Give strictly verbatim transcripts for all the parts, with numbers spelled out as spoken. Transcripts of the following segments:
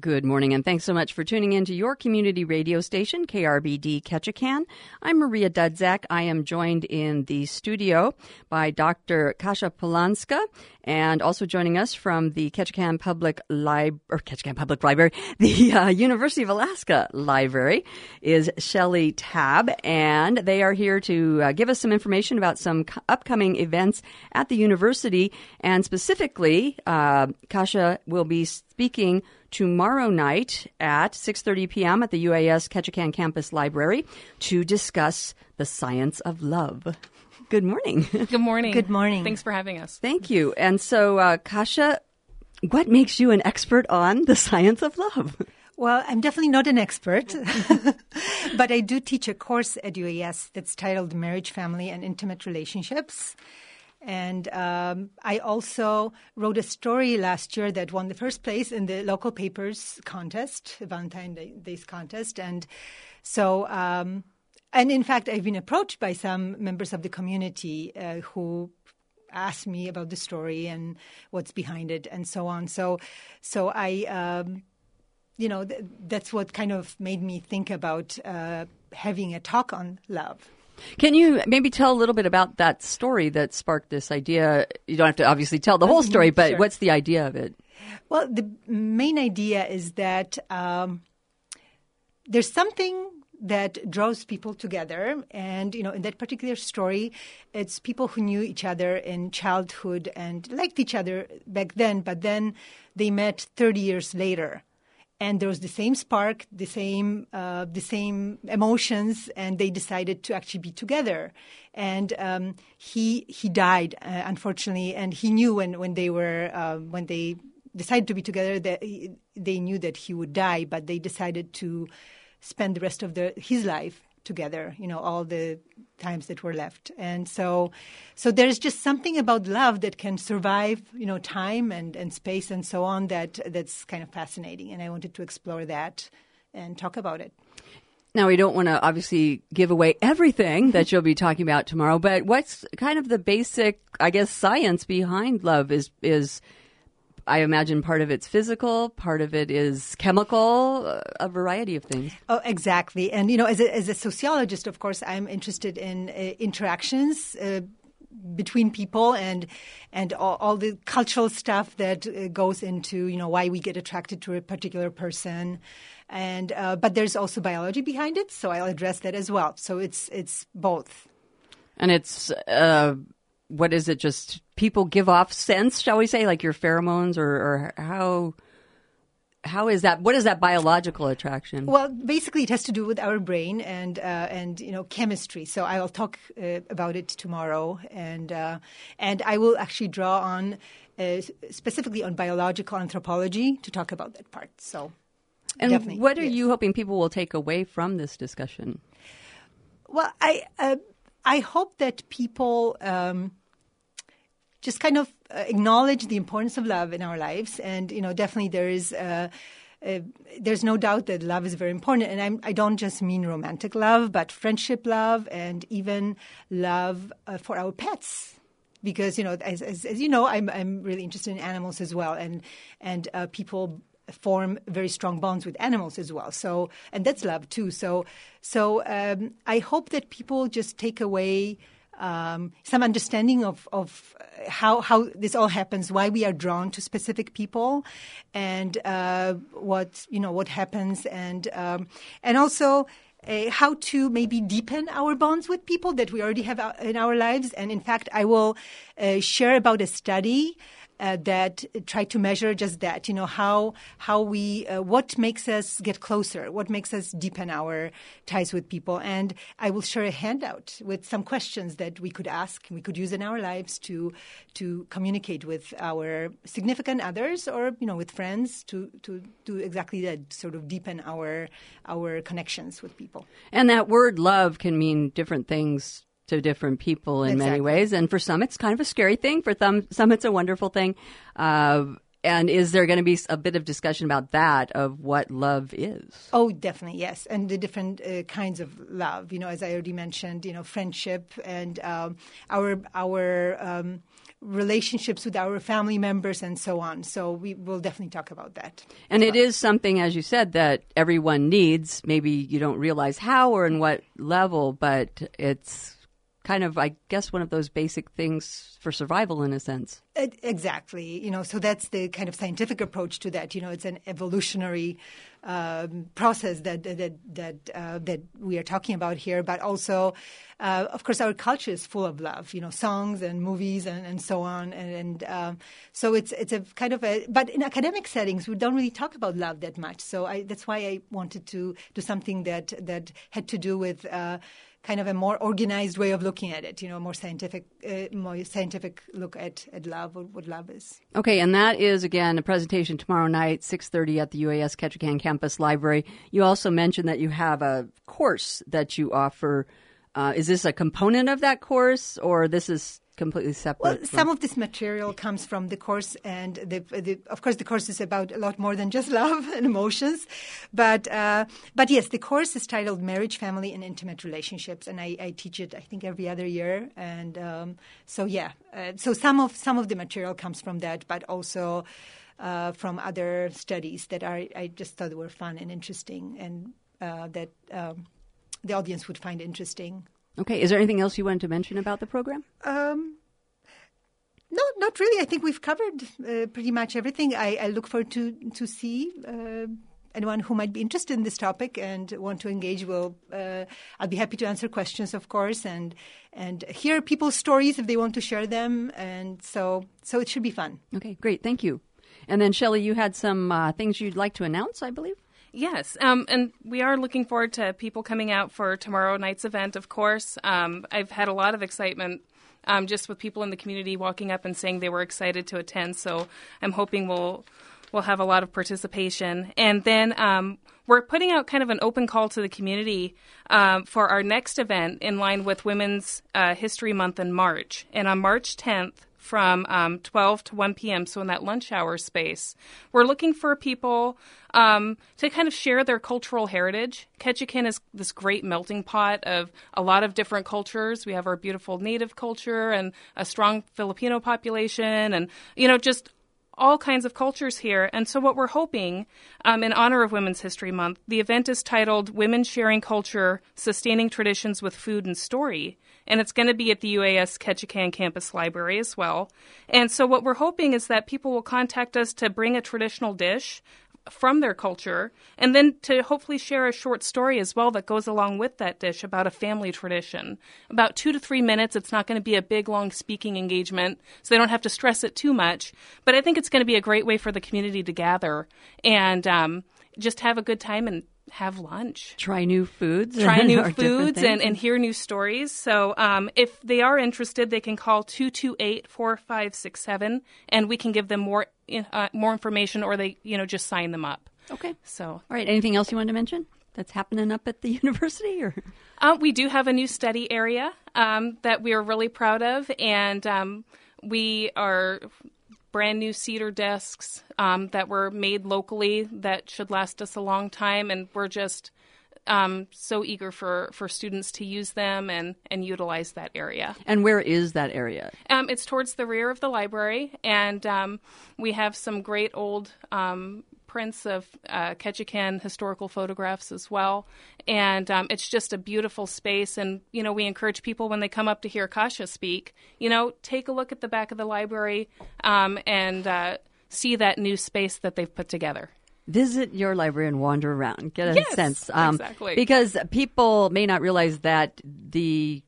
Good morning, and thanks so much for tuning in to your community radio station, K R B D Ketchikan. I'm Maria Dudzak. I am joined in the studio by Doctor Kasia Polanska, and also joining us from the Ketchikan Public Lib- or Ketchikan Public Library, the uh, University of Alaska Library, is Shelley Tabb, and they are here to uh, give us some information about some c- upcoming events at the university, and specifically, uh, Kasia will be speaking tomorrow night at six thirty p.m. at the U A S Ketchikan Campus Library to discuss the science of love. Good morning. Good morning. Good morning. Thanks for having us. Thank you. And so, uh, Kasia, what makes you an expert on the science of love? Well, I'm definitely not an expert, but I do teach a course at U A S that's titled Marriage, Family, and Intimate Relationships. And um, I also wrote a story last year that won the first place in the local papers contest, Valentine's Day's contest. And so, um, and in fact, I've been approached by some members of the community uh, who asked me about the story and what's behind it and so on. So, so I, um, you know, th- that's what kind of made me think about uh, having a talk on love. Can you maybe tell a little bit about that story that sparked this idea? You don't have to obviously tell the whole story, but Sure. What's the idea of it? Well, the main idea is that um, there's something that draws people together. And, you know, in that particular story, it's people who knew each other in childhood and liked each other back then, but then they met thirty years later. And there was the same spark, the same uh, the same emotions, and they decided to actually be together. And um, he he died, uh, unfortunately, and he knew when when they were uh, when they decided to be together that he, they knew that he would die, but they decided to spend the rest of the, his life together. You know, all the times that were left, and so so there's just something about love that can survive, you know, time and, and space and so on. That that's kind of fascinating, and I wanted to explore that and talk about it. Now, we don't want to obviously give away everything that you'll be talking about tomorrow, but what's kind of the basic, I guess, science behind love is is. I imagine part of it's physical, part of it is chemical, a variety of things. Oh, exactly. And, you know, as a, as a sociologist, of course, I'm interested in uh, interactions uh, between people and and all, all the cultural stuff that uh, goes into, you know, why we get attracted to a particular person. And uh, but there's also biology behind it, so I'll address that as well. So it's it's both. And it's... Uh, What is it? Just people give off scents, shall we say, like your pheromones, or, or how how is that? What is that biological attraction? Well, basically, it has to do with our brain and uh, and you know chemistry. So I will talk uh, about it tomorrow, and uh, and I will actually draw on uh, specifically on biological anthropology to talk about that part. So, and definitely, what are yes. you hoping people will take away from this discussion? Well, I uh, I hope that people. Um, Just kind of uh, acknowledge the importance of love in our lives, and you know, definitely there is. Uh, uh, there's no doubt that love is very important, and I'm, I don't just mean romantic love, but friendship love, and even love uh, for our pets. Because you know, as, as, as you know, I'm I'm really interested in animals as well, and and uh, people form very strong bonds with animals as well. So, and that's love too. So, so um, I hope that people just take away. Um, some understanding of, of how how this all happens, why we are drawn to specific people, and uh, what you know what happens, and um, and also uh, how to maybe deepen our bonds with people that we already have in our lives. And in fact, I will uh, share about a study. Uh, that try to measure just that, you know, how how we, uh, what makes us get closer, what makes us deepen our ties with people. And I will share a handout with some questions that we could ask, we could use in our lives to to communicate with our significant others, or, you know, with friends, to, to do exactly that, sort of deepen our our connections with people. And that word love can mean different things to different people in Exactly. many ways. And for some, it's kind of a scary thing. For some, some it's a wonderful thing. Uh, and is there going to be a bit of discussion about that, of what love is? Oh, definitely, yes. And the different uh, kinds of love, you know, as I already mentioned, you know, friendship and um, our, our um, relationships with our family members and so on. So we will definitely talk about that. And it is something, as you said, that everyone needs. Maybe you don't realize how or in what level, but it's kind of, I guess, one of those basic things for survival in a sense. Exactly. You know, so that's the kind of scientific approach to that. You know, it's an evolutionary um, process that that that uh, that we are talking about here. But also, uh, of course, our culture is full of love. You know, songs and movies and, and so on. And, and um, so it's it's a kind of a. But in academic settings, we don't really talk about love that much. So I, that's why I wanted to do something that that had to do with. Uh, kind of a more organized way of looking at it, you know, a more scientific, uh, more scientific look at, at love, or what love is. Okay, and that is, again, a presentation tomorrow night, six thirty at the U A S Ketchikan Campus Library. You also mentioned that you have a course that you offer. Uh, is this a component of that course, or this is completely separate? Well, from... some of this material comes from the course, and the, the, of course, the course is about a lot more than just love and emotions. But uh, but yes, the course is titled Marriage, Family, and Intimate Relationships, and I, I teach it, I think, every other year. And um, so yeah, uh, so some of some of the material comes from that, but also uh, from other studies that are I just thought were fun and interesting, and uh, that um, the audience would find interesting. Okay. Is there anything else you wanted to mention about the program? Um, no, not really. I think we've covered uh, pretty much everything. I, I look forward to to see uh, anyone who might be interested in this topic and want to engage. Will uh, I'll be happy to answer questions, of course, and and hear people's stories if they want to share them. And so so it should be fun. Okay, great. Thank you. And then, Shelley, you had some uh, things you'd like to announce, I believe? Yes, um, and we are looking forward to people coming out for tomorrow night's event, of course. Um, I've had a lot of excitement um, just with people in the community walking up and saying they were excited to attend, so I'm hoping we'll we'll have a lot of participation. And then um, we're putting out kind of an open call to the community um, for our next event in line with Women's uh, History Month in March. And on March tenth, from um, twelve to one p.m., so in that lunch hour space. We're looking for people um, to kind of share their cultural heritage. Ketchikan is this great melting pot of a lot of different cultures. We have our beautiful native culture and a strong Filipino population and, you know, just all kinds of cultures here. And so what we're hoping, um, in honor of Women's History Month, the event is titled Women Sharing Culture, Sustaining Traditions with Food and Story. And it's going to be at the U A S Ketchikan Campus Library as well. And so what we're hoping is that people will contact us to bring a traditional dish from their culture and then to hopefully share a short story as well that goes along with that dish about a family tradition. About two to three minutes. It's not going to be a big, long speaking engagement, so they don't have to stress it too much. But I think it's going to be a great way for the community to gather and um, just have a good time and have lunch. Try new foods. Try new foods and, and hear new stories. So um, if they are interested, they can call two two eight, four five six seven, and we can give them more uh, more information, or they, you know, just sign them up. Okay. So, all right. Anything else you wanted to mention that's happening up at the university? Or uh, we do have a new study area um, that we are really proud of, and um, we are brand new cedar desks um, that were made locally that should last us a long time. And we're just um, so eager for, for students to use them and, and utilize that area. And where is that area? Um, it's towards the rear of the library. And um, we have some great old um, prints of uh, Ketchikan historical photographs as well. And um, it's just a beautiful space. And, you know, we encourage people when they come up to hear Kasha speak, you know, take a look at the back of the library um, and uh, see that new space that they've put together. Visit your library and wander around. Get a yes, sense. Um, exactly. Because people may not realize that the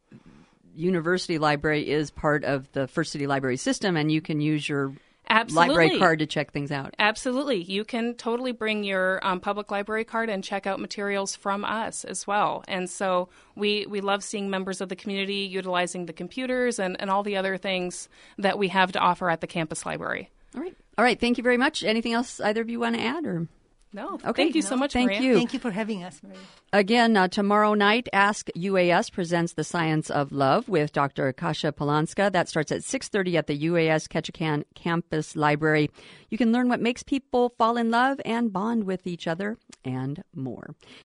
university library is part of the First City Library system, and you can use your Absolutely. library card to check things out. Absolutely. You can totally bring your um, public library card and check out materials from us as well. And so we, we love seeing members of the community utilizing the computers and, and all the other things that we have to offer at the campus library. All right. All right. Thank you very much. Anything else either of you want to add? Or No. Okay. Thank you no, so much, thank Maria. you. Thank you for having us, Maria. Again, uh, tomorrow night, Ask U A S presents The Science of Love with Doctor Kasia Polanska. That starts at six thirty at the U A S Ketchikan Campus Library. You can learn what makes people fall in love and bond with each other and more.